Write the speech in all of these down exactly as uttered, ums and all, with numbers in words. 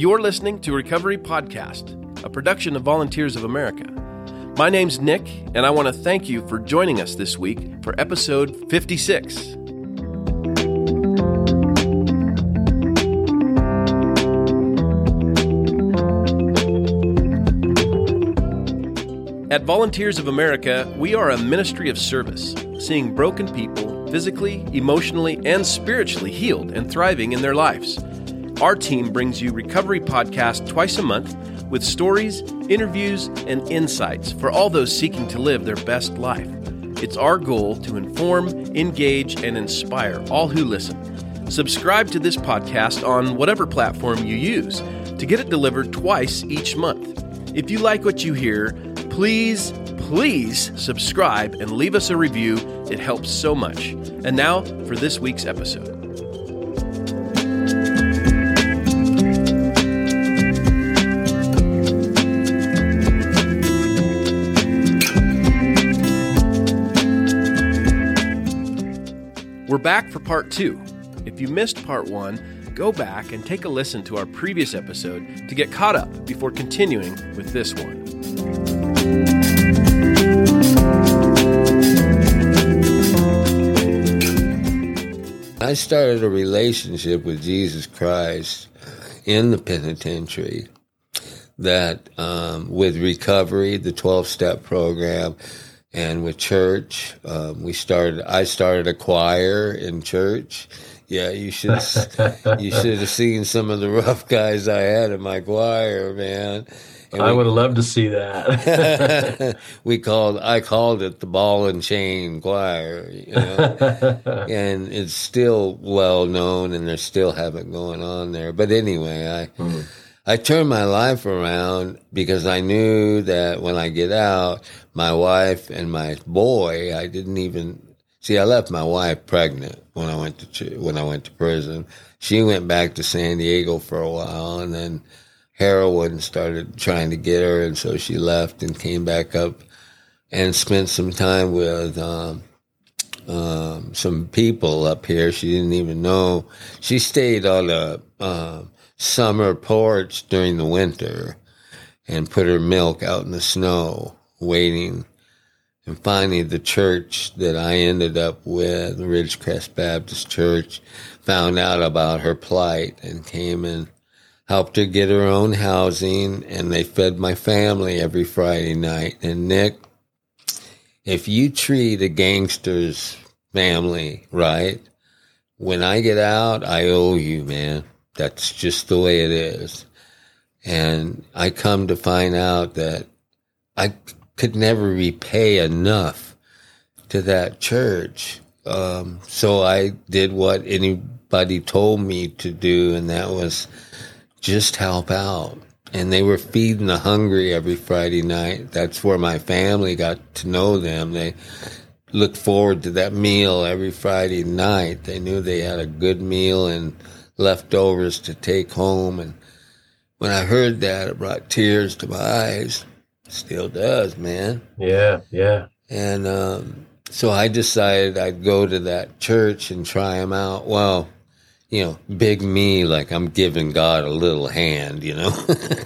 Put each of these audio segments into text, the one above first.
You're listening to Recovery Podcast, a production of Volunteers of America. My name's Nick, and I want to thank you for joining us this week for episode fifty-six. At Volunteers of America, we are a ministry of service, seeing broken people physically, emotionally, and spiritually healed and thriving in their lives. Our team brings you Recovery Podcast twice a month with stories, interviews, and insights for all those seeking to live their best life. It's our goal to inform, engage, and inspire all who listen. Subscribe to this podcast on whatever platform you use to get it delivered twice each month. If you like what you hear, please, please subscribe and leave us a review. It helps so much. And now for this week's episode. We're back for part two. If you missed part one, go back and take a listen to our previous episode to get caught up before continuing with this one. I started a relationship with Jesus Christ in the penitentiary that um, with recovery, the twelve-step program, and with church, um, we started. I started a choir in church. Yeah, you should you should have seen some of the rough guys I had in my choir, man. And I we, would have loved to see that. we called. I called it the Ball and Chain Choir, you know, and it's still well known, and they still have it going on there. But anyway, I. Mm. I turned my life around because I knew that when I get out, my wife and my boy, I didn't even see. I left my wife pregnant when I went to when I went to prison. She went back to San Diego for a while, and then heroin started trying to get her, and so she left and came back up and spent some time with um, um, some people up here. She didn't even know. She stayed on a. Um, summer porch during the winter and put her milk out in the snow waiting. And finally the church that I ended up with, the Ridgecrest Baptist Church, found out about her plight and came and helped her get her own housing, and they fed my family every Friday night. And Nick, if you treat a gangster's family right, when I get out, I owe you, man. That's just the way it is. And I come to find out that I could never repay enough to that church. Um, so I did what anybody told me to do, and that was just help out. And they were feeding the hungry every Friday night. That's where my family got to know them. They looked forward to that meal every Friday night. They knew they had a good meal and leftovers to take home. And when I heard that, it brought tears to my eyes. Still does, man. Yeah, yeah. And um, so I decided I'd go to that church and try them out. Well, you know, big me, like I'm giving God a little hand, you know.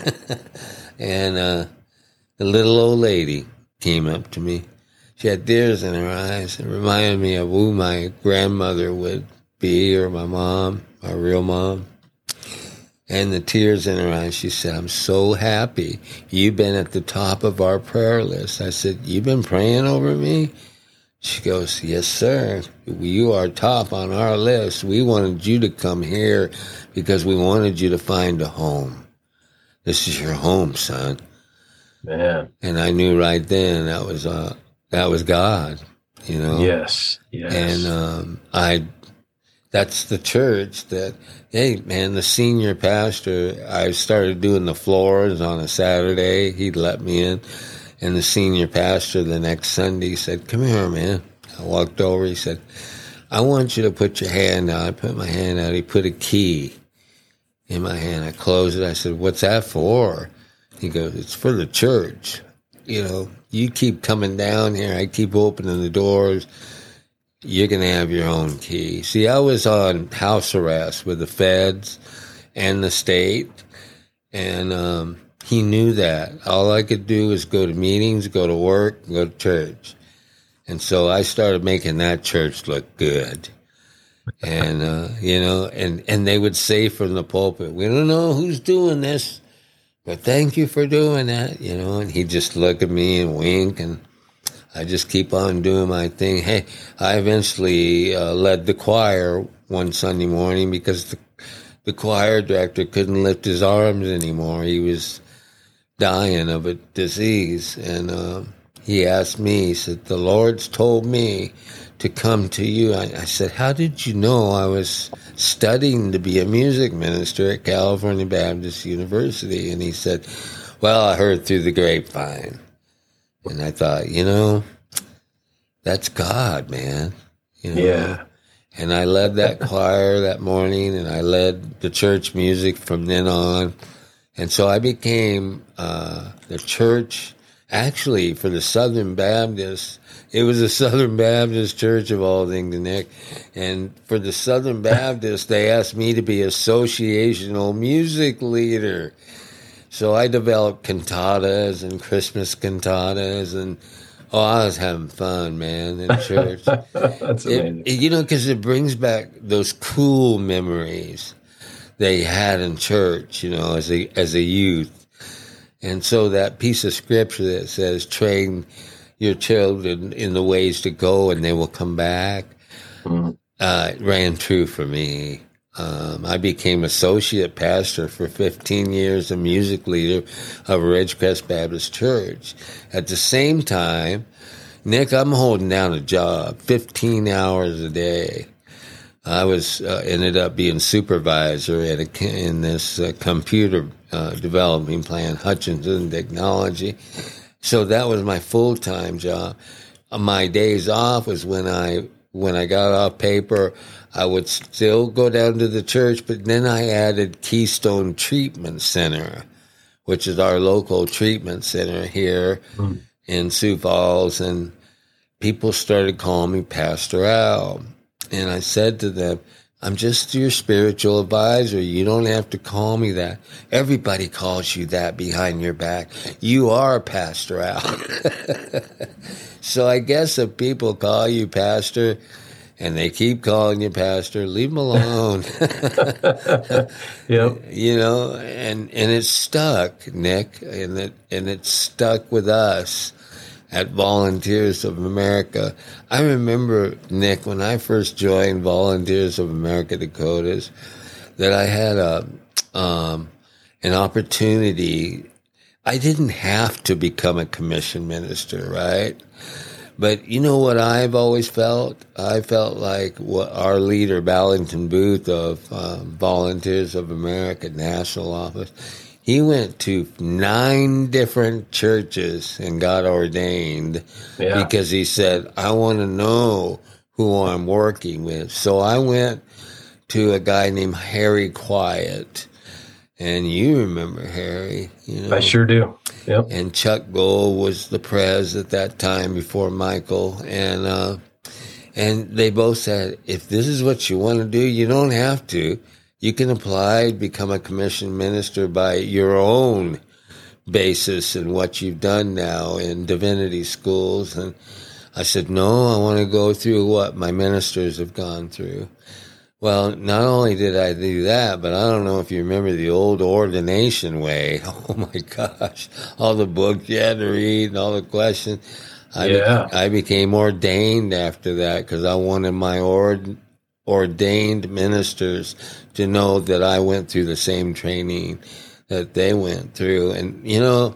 And uh, the little old lady came up to me. She had tears in her eyes. It reminded me of who my grandmother would be, or my mom, my real mom. And the tears in her eyes, she said, "I'm so happy. You've been at the top of our prayer list." I said, "You've been praying over me?" She goes, "Yes, sir. You are top on our list. We wanted you to come here because we wanted you to find a home. This is your home, son." Man. And I knew right then that was uh, that was God, you know. Yes, yes. And um, I... That's the church that, hey, man, the senior pastor, I started doing the floors on a Saturday. He'd let me in. And the senior pastor the next Sunday said, "Come here, man." I walked over. He said, "I want you to put your hand out." I put my hand out. He put a key in my hand. I closed it. I said, "What's that for?" He goes, "It's for the church. You know, you keep coming down here. I keep opening the doors. You're going to have your own key." See, I was on house arrest with the feds and the state, And um, he knew that. All I could do was go to meetings, go to work, go to church. And so I started making that church look good. And, uh, you know, and, and they would say from the pulpit, we don't know who's doing this, but thank you for doing that, you know. And he'd just look at me and wink, and I just keep on doing my thing. Hey, I eventually uh, led the choir one Sunday morning because the, the choir director couldn't lift his arms anymore. He was dying of a disease. And uh, he asked me, he said, the Lord's told me to come to you. I, I said, how did you know I was studying to be a music minister at California Baptist University? And he said, well, I heard through the grapevine. And I thought, you know, that's God, man. You know? Yeah. And I led that choir that morning, and I led the church music from then on. And so I became uh, the church, actually, for the Southern Baptists. It was a Southern Baptist church of all things, Nick. And for the Southern Baptists, they asked me to be associational music leader. So I developed cantatas and Christmas cantatas, and oh, I was having fun, man, in church. That's amazing. It, you know, because it brings back those cool memories they had in church, you know, as a as a youth. And so that piece of scripture that says, train your children in the ways to go and they will come back, mm-hmm. uh, it ran true for me. Um, I became associate pastor for fifteen years, a music leader of Ridgecrest Baptist Church. At the same time, Nick, I'm holding down a job, fifteen hours a day. I was uh, ended up being supervisor at a, in this uh, computer uh, developing plant, Hutchinson Technology. So that was my full-time job. Uh, my days off was when I when I got off paper, I would still go down to the church, but then I added Keystone Treatment Center, which is our local treatment center here mm. in Sioux Falls, and people started calling me Pastor Al. And I said to them, I'm just your spiritual advisor. You don't have to call me that. Everybody calls you that behind your back. You are Pastor Al. So I guess if people call you pastor and they keep calling you pastor, leave them alone. Yep. You know, and, and it's stuck, Nick, and it, and it's stuck with us at Volunteers of America. I remember, Nick, when I first joined Volunteers of America Dakotas, that I had a um, an opportunity. I didn't have to become a commissioned minister, right? But you know what I've always felt? I felt like what our leader, Ballington Booth of uh, Volunteers of America National Office, he went to nine different churches and got ordained yeah. because he said, I want to know who I'm working with. So I went to a guy named Harry Quiet. And you remember Harry. You know? I sure do. Yep. And Chuck Gold was the pres at that time before Michael. And uh, and they both said, if this is what you want to do, you don't have to. You can apply, become a commissioned minister by your own basis and what you've done now in divinity schools. And I said, no, I want to go through what my ministers have gone through. Well, not only did I do that, but I don't know if you remember the old ordination way. Oh, my gosh. All the books you had to read and all the questions. I, yeah. be- I became ordained after that because I wanted my ord- ordained ministers to know that I went through the same training that they went through. And, you know,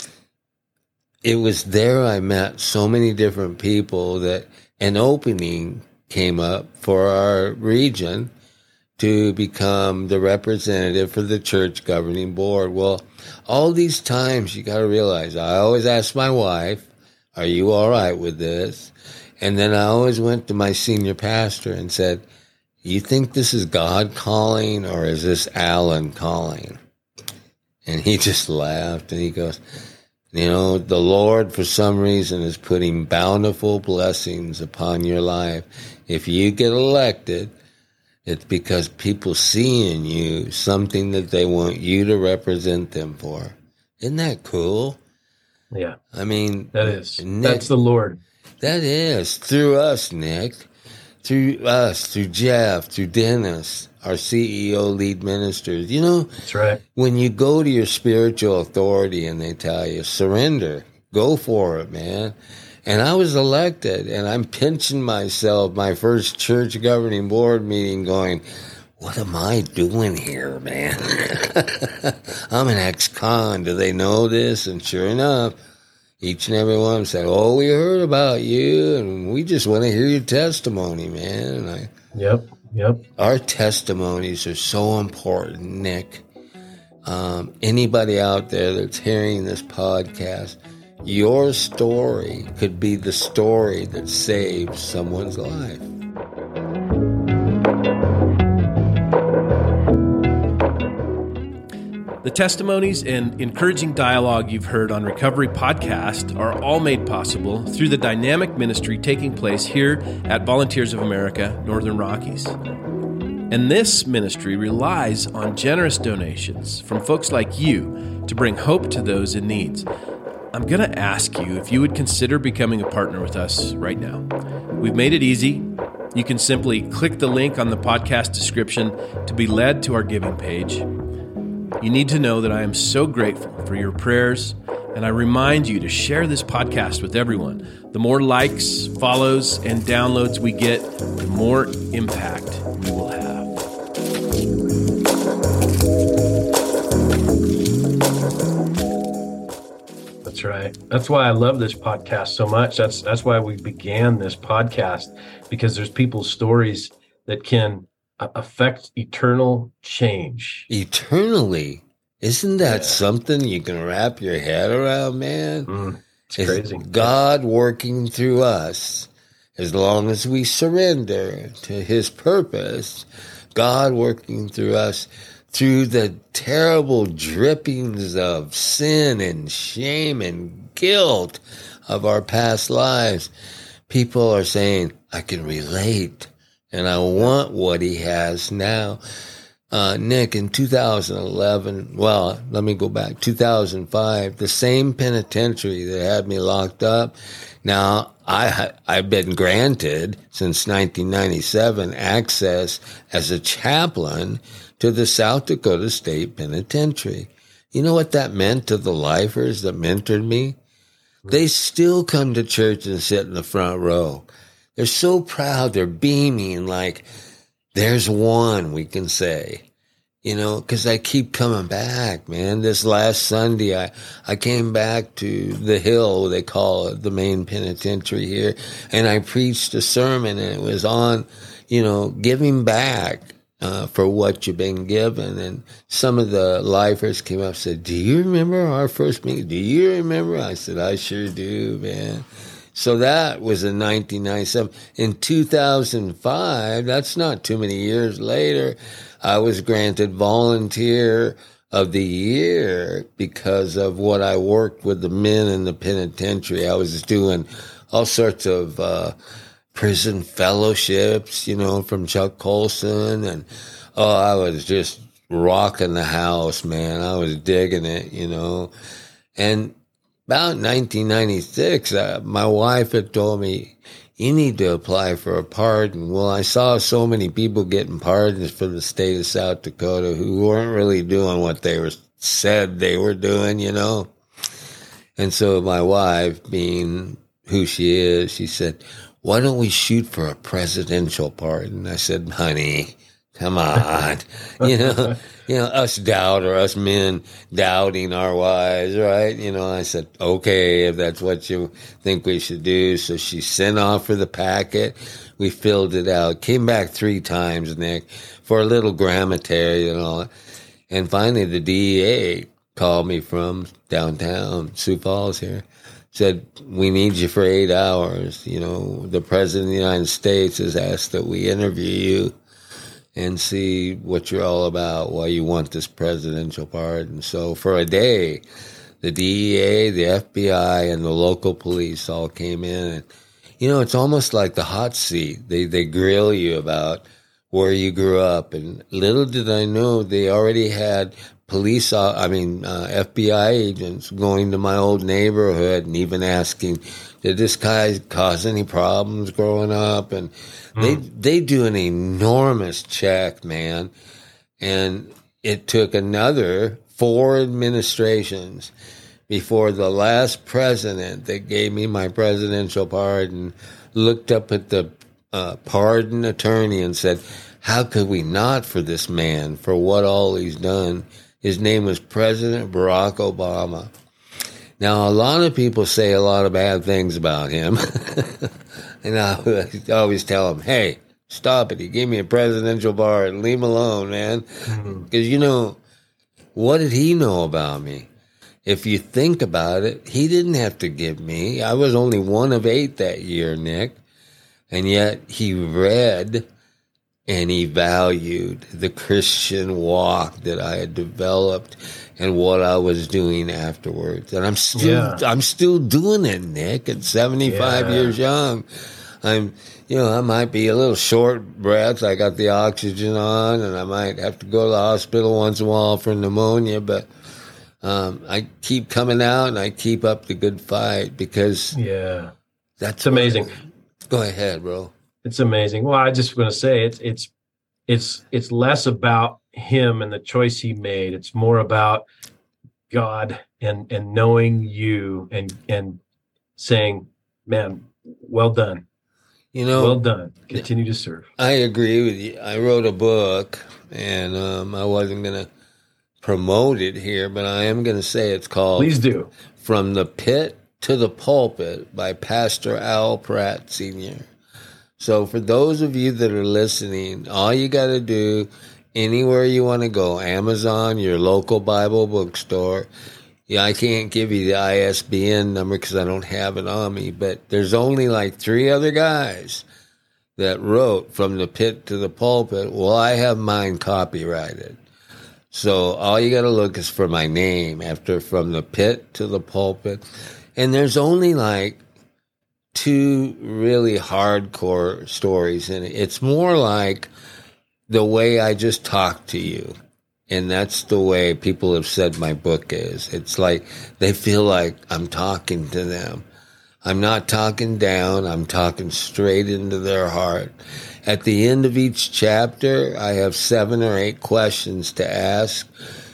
it was there I met so many different people that an opening came up for our region to become the representative for the church governing board. Well, all these times you got to realize, I always asked my wife, are you all right with this? And then I always went to my senior pastor and said, you think this is God calling or is this Alan calling? And he just laughed and he goes, you know, the Lord for some reason is putting bountiful blessings upon your life. If you get elected, It's because people see in you something that they want you to represent them for. Isn't that cool? Yeah. I mean, that is. Nick, That's the Lord. That is. Through us, Nick. Through us, through Jeff, through Dennis, our C E O, lead ministers. You know, that's right. When you go to your spiritual authority and they tell you, surrender, go for it, man. And I was elected, and I'm pinching myself, my first church governing board meeting, going, what am I doing here, man? I'm an ex-con. Do they know this? And sure enough, each and every one said, oh, we heard about you, and we just want to hear your testimony, man. And I, yep, yep. Our testimonies are so important, Nick. Um, anybody out there that's hearing this podcast, your story could be the story that saves someone's life. The testimonies and encouraging dialogue you've heard on Recovery Podcast are all made possible through the dynamic ministry taking place here at Volunteers of America, Northern Rockies. And this ministry relies on generous donations from folks like you to bring hope to those in need. I'm going to ask you if you would consider becoming a partner with us right now. We've made it easy. You can simply click the link on the podcast description to be led to our giving page. You need to know that I am so grateful for your prayers, and I remind you to share this podcast with everyone. The more likes, follows, and downloads we get, the more impact we will have. That's right. That's why I love this podcast so much. That's that's why we began this podcast, because there's people's stories that can affect eternal change. Eternally. Isn't that yeah. something you can wrap your head around, man? Mm, it's, it's crazy. God working through us. As long as we surrender to his purpose, God working through us through the terrible drippings of sin and shame and guilt of our past lives. People are saying, I can relate, and I want what he has now. Uh, Nick, in two thousand eleven, well, let me go back, two thousand five, the same penitentiary that had me locked up, now I, I've been granted since nineteen ninety-seven access as a chaplain to the South Dakota State Penitentiary. You know what that meant to the lifers that mentored me? They still come to church and sit in the front row. They're so proud. They're beaming like, there's one, we can say. You know, because I keep coming back, man. This last Sunday, I, I came back to the Hill, they call it, the main penitentiary here, and I preached a sermon, and it was on, you know, giving back uh, for what you've been given. And some of the lifers came up and said, do you remember our first meeting? Do you remember? I said, I sure do, man. So that was in nineteen ninety-seven. In two thousand five, that's not too many years later, I was granted Volunteer of the Year because of what I worked with the men in the penitentiary. I was doing all sorts of uh, prison fellowships, you know, from Chuck Colson. And, oh, I was just rocking the house, man. I was digging it, you know. And about nineteen ninety-six, uh, my wife had told me, you need to apply for a pardon. Well, I saw so many people getting pardons for the state of South Dakota who weren't really doing what they were said they were doing, you know. And so my wife, being who she is, she said, why don't we shoot for a presidential pardon? I said, honey, come on. you know, you know, us doubter, us men doubting our wives, right? You know, I said, okay, if that's what you think we should do. So she sent off for the packet. We filled it out. Came back three times, Nick, for a little grammatary and all. And finally the D E A called me from downtown, Sioux Falls here. Said, we need you for eight hours. You know, the President of the United States has asked that we interview you and see what you're all about, why you want this presidential pardon. So for a day, the D E A, the F B I, and the local police all came in. And, you know, it's almost like the hot seat. They they grill you about where you grew up. And little did I know they already had police, uh, I mean, uh, F B I agents going to my old neighborhood and even asking, did this guy cause any problems growing up? And mm. they, they do an enormous check, man. And it took another four administrations before the last president that gave me my presidential pardon looked up at the uh, pardon attorney and said, how could we not for this man, for what all he's done? His name was President Barack Obama. Now, a lot of people say a lot of bad things about him. And I always tell them, hey, stop it. He gave me a presidential pardon. Leave him alone, man. Because, mm-hmm. you know, what did he know about me? If you think about it, he didn't have to give me. I was only one of eight that year, Nick. And yet he read and he valued the Christian walk that I had developed and what I was doing afterwards. And I'm still, yeah. I'm still doing it, Nick, at seventy-five yeah. years young. I'm, you know, I might be a little short breath. I got the oxygen on and I might have to go to the hospital once in a while for pneumonia, but um, I keep coming out and I keep up the good fight because yeah, that's it's amazing. I, go ahead, bro. It's amazing. Well, I just want to say it's, it's, it's, it's less about him and the choice he made. It's more about God and, and knowing you and, and saying, man, well done. You know, well done. Continue to serve. I agree with you. I wrote a book and, um, I wasn't going to promote it here, but I am going to say it's called Please Do. From the Pit to the Pulpit by Pastor Al Pratt Senior So for those of you that are listening, all you got to do, anywhere you want to go, Amazon, your local Bible bookstore. Yeah, I can't give you the I S B N number because I don't have it on me, but there's only like three other guys that wrote From the Pit to the Pulpit. Well, I have mine copyrighted. So all you got to look is for my name after From the Pit to the Pulpit. And there's only like two really hardcore stories in it. It's more like the way I just talk to you. And that's the way people have said my book is. It's like they feel like I'm talking to them. I'm not talking down. I'm talking straight into their heart. At the end of each chapter, I have seven or eight questions to ask.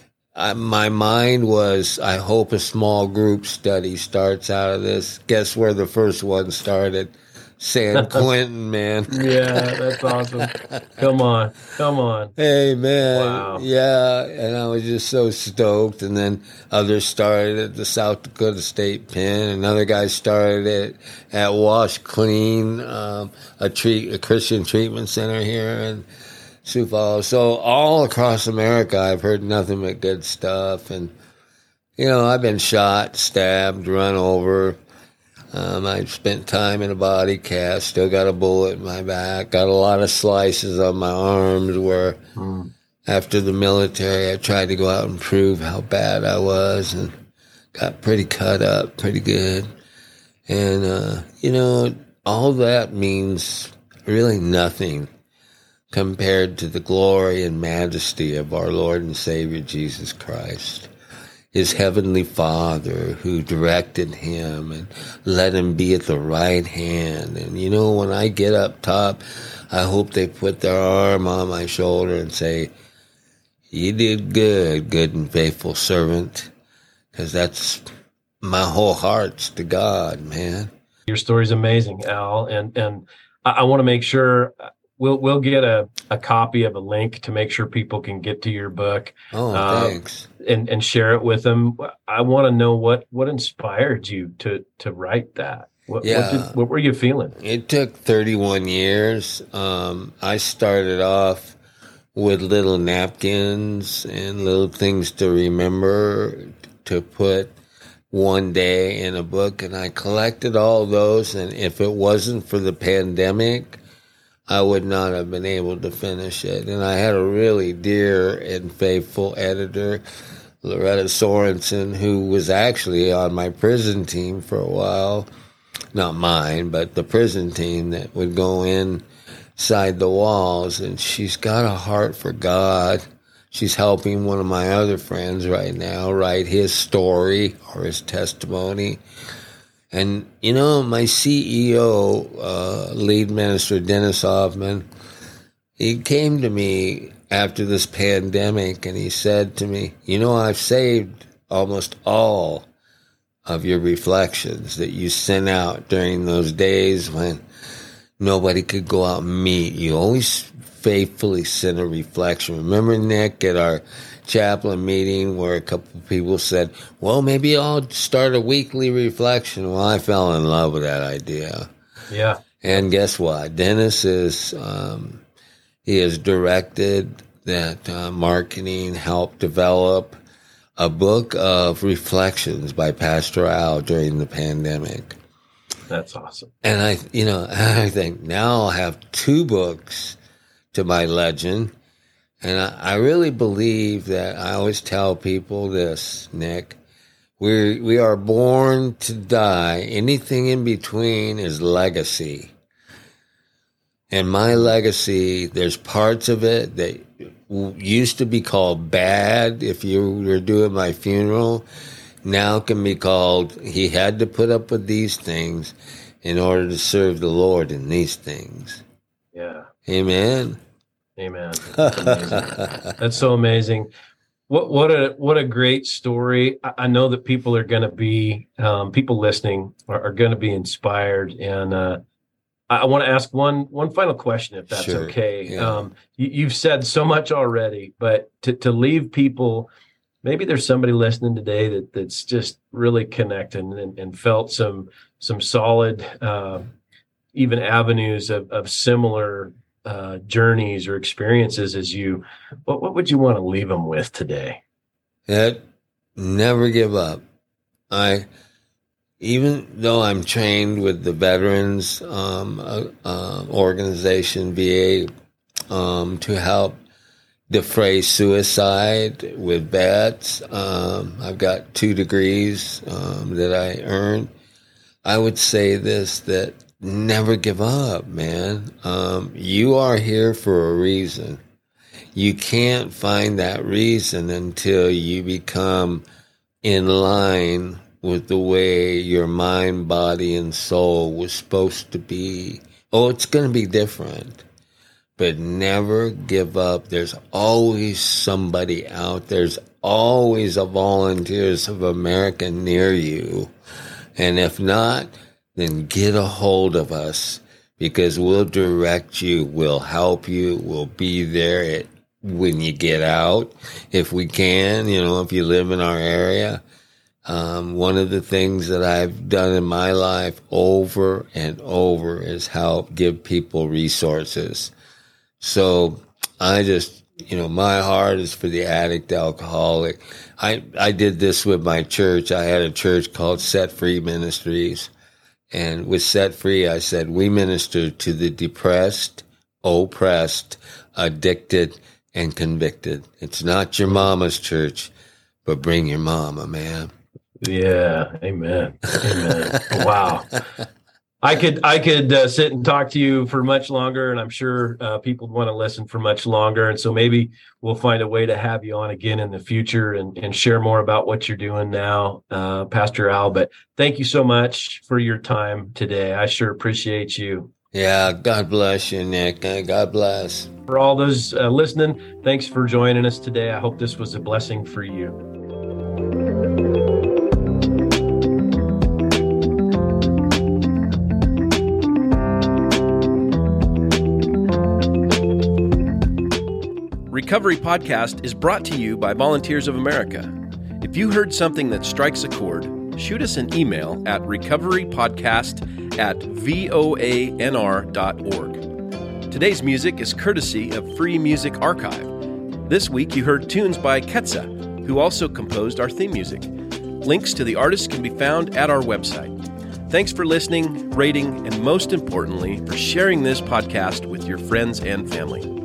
I, my mind was, I hope a small group study starts out of this. Guess where the first one started? San Quentin, man. Yeah, that's awesome. Come on. Come on. Hey, man. Wow. Yeah, and I was just so stoked. And then others started at the South Dakota State Pen. Another guy started it at Wash Clean, um, a, treat, a Christian treatment center here in Sioux Falls. So all across America, I've heard nothing but good stuff. And, you know, I've been shot, stabbed, run over. Um, I spent time in a body cast, still got a bullet in my back, got a lot of slices on my arms where mm. after the military I tried to go out and prove how bad I was and got pretty cut up, pretty good. And, uh, you know, all that means really nothing compared to the glory and majesty of our Lord and Savior Jesus Christ. His heavenly Father who directed him and let him be at the right hand. And, you know, when I get up top, I hope they put their arm on my shoulder and say, you did good, good and faithful servant. Because that's my whole heart's to God, man. Your story's amazing, Al. And and I, I want to make sure we'll we'll get a, a copy of a link to make sure people can get to your book. Oh, uh, thanks. And, and share it with them. I want to know what, what inspired you to, to write that. What, yeah. what, did, what were you feeling? It took thirty-one years. Um, I started off with little napkins and little things to remember to put one day in a book. And I collected all those. And if it wasn't for the pandemic, I would not have been able to finish it. And I had a really dear and faithful editor, Loretta Sorensen, who was actually on my prison team for a while. Not mine, but the prison team that would go in inside the walls, and she's got a heart for God. She's helping one of my other friends right now write his story or his testimony. And, you know, my C E O, uh, lead minister, Dennis Hoffman, he came to me after this pandemic and he said to me, you know, I've saved almost all of your reflections that you sent out during those days when nobody could go out and meet. You always faithfully sent a reflection. Remember, Nick, at our chaplain meeting where a couple of people said, well, maybe I'll start a weekly reflection. Well, I fell in love with that idea. Yeah. And guess what? Dennis is, um, he has directed that uh, marketing helped develop a book of reflections by Pastor Al during the pandemic. That's awesome. And I, you know, I think now I'll have two books to my legend. And I, I really believe that I always tell people this, Nick, we we are born to die. Anything in between is legacy. And my legacy, there's parts of it that used to be called bad if you were doing my funeral, now can be called, he had to put up with these things in order to serve the Lord in these things. Yeah. Amen. Amen. That's amazing. That's so amazing. What what a what a great story. I, I know that people are going to be um, people listening are, are going to be inspired, and uh, I, I want to ask one one final question, if that's Sure. okay. Yeah. Um, you, you've said so much already, but to to leave people, maybe there's somebody listening today that that's just really connected and, and felt some some solid uh, even avenues of, of similar uh, journeys or experiences as you. What what would you want to leave them with today? That never give up. I, even though I'm trained with the Veterans um, uh, uh, Organization, V A, um, to help defray suicide with vets, um, I've got two degrees um, that I earned. I would say this, that never give up, man. Um, you are here for a reason. You can't find that reason until you become in line with the way your mind, body, and soul was supposed to be. Oh, it's going to be different. But never give up. There's always somebody out. There's always a Volunteers of America near you. And if not, then get a hold of us, because we'll direct you, we'll help you, we'll be there at, when you get out, if we can, you know, if you live in our area. Um, one of the things that I've done in my life over and over is help give people resources. So I just, you know, my heart is for the addict, alcoholic. I, I did this with my church. I had a church called Set Free Ministries. And with Set Free, I said, we minister to the depressed, oppressed, addicted, and convicted. It's not your mama's church, but bring your mama, man. Yeah. Amen. Amen. Wow. I could I could uh, sit and talk to you for much longer, and I'm sure uh, people want to listen for much longer. And so maybe we'll find a way to have you on again in the future and, and share more about what you're doing now, uh, Pastor Al. But thank you so much for your time today. I sure appreciate you. Yeah, God bless you, Nick. God bless. For all those uh, listening, thanks for joining us today. I hope this was a blessing for you. Recovery Podcast is brought to you by Volunteers of America. If you heard something that strikes a chord, shoot us an email at recoverypodcast at voanr dot org. Today's music is courtesy of Free Music Archive. This week you heard tunes by Ketsa, who also composed our theme music. Links to the artists can be found at our website. Thanks for listening, rating, and most importantly, for sharing this podcast with your friends and family.